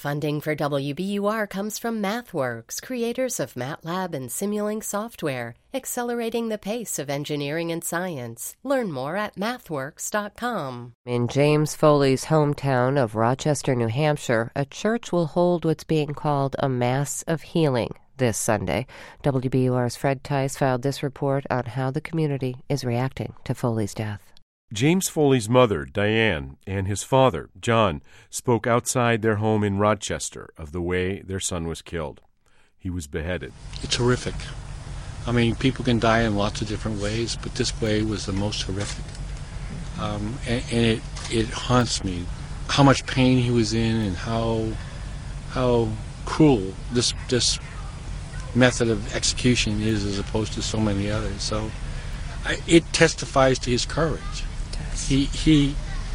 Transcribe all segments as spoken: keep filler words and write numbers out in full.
Funding for W B U R comes from MathWorks, creators of MATLAB and Simulink software, accelerating the pace of engineering and science. Learn more at mathworks dot com. In James Foley's hometown of Rochester, New Hampshire, a church will hold what's being called a Mass of Healing this Sunday. W B U R's Fred Tice filed this report on how the community is reacting to Foley's death. James Foley's mother, Diane, and his father, John, spoke outside their home in Rochester of the way their son was killed. He was beheaded. It's horrific. I mean, people can die in lots of different ways, but this way was the most horrific. Um, and and it, it haunts me how much pain he was in and how how cruel this this method of execution is as opposed to so many others. So I, it testifies to his courage. He he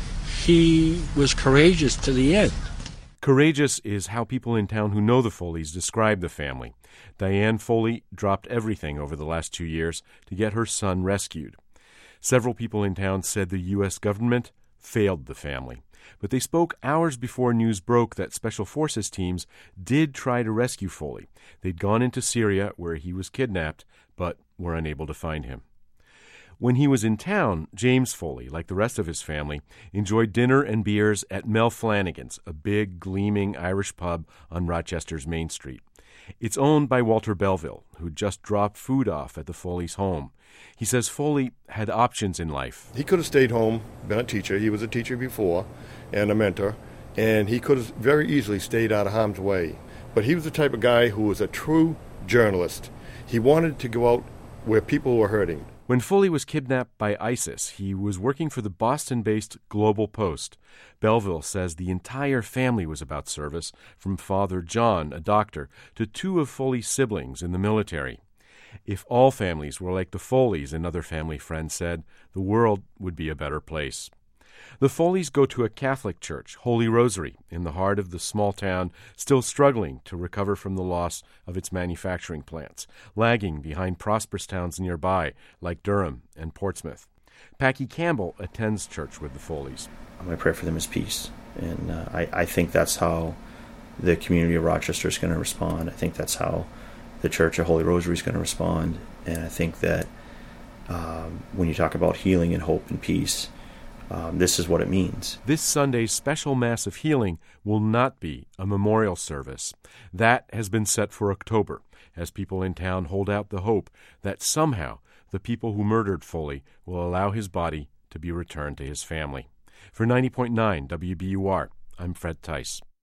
he was courageous to the end. Courageous is how people in town who know the Foleys describe the family. Diane Foley dropped everything over the last two years to get her son rescued. Several people in town said the U S government failed the family, but they spoke hours before news broke that Special Forces teams did try to rescue Foley. They'd gone into Syria, where he was kidnapped, but were unable to find him. When he was in town, James Foley, like the rest of his family, enjoyed dinner and beers at Mel Flanagan's, a big, gleaming Irish pub on Rochester's Main Street. It's owned by Walter Belville, who just dropped food off at the Foley's home. He says Foley had options in life. He could have stayed home, been a teacher. He was a teacher before and a mentor, and he could have very easily stayed out of harm's way. But he was the type of guy who was a true journalist. He wanted to go out where people were hurting. When Foley was kidnapped by ISIS, he was working for the Boston-based Global Post. Belville says the entire family was about service, from Father John, a doctor, to two of Foley's siblings in the military. If all families were like the Foleys, another family friend said, the world would be a better place. The Foleys go to a Catholic church, Holy Rosary, in the heart of the small town, still struggling to recover from the loss of its manufacturing plants, lagging behind prosperous towns nearby, like Durham and Portsmouth. Packy Campbell attends church with the Foleys. My prayer for them is peace, and uh, I, I think that's how the community of Rochester is going to respond. I think that's how the Church of Holy Rosary is going to respond, and I think that um, when you talk about healing and hope and peace, Um, this is what it means. This Sunday's special Mass of Healing will not be a memorial service. That has been set for October, as people in town hold out the hope that somehow the people who murdered Foley will allow his body to be returned to his family. For ninety point nine W B U R, I'm Fred Tice.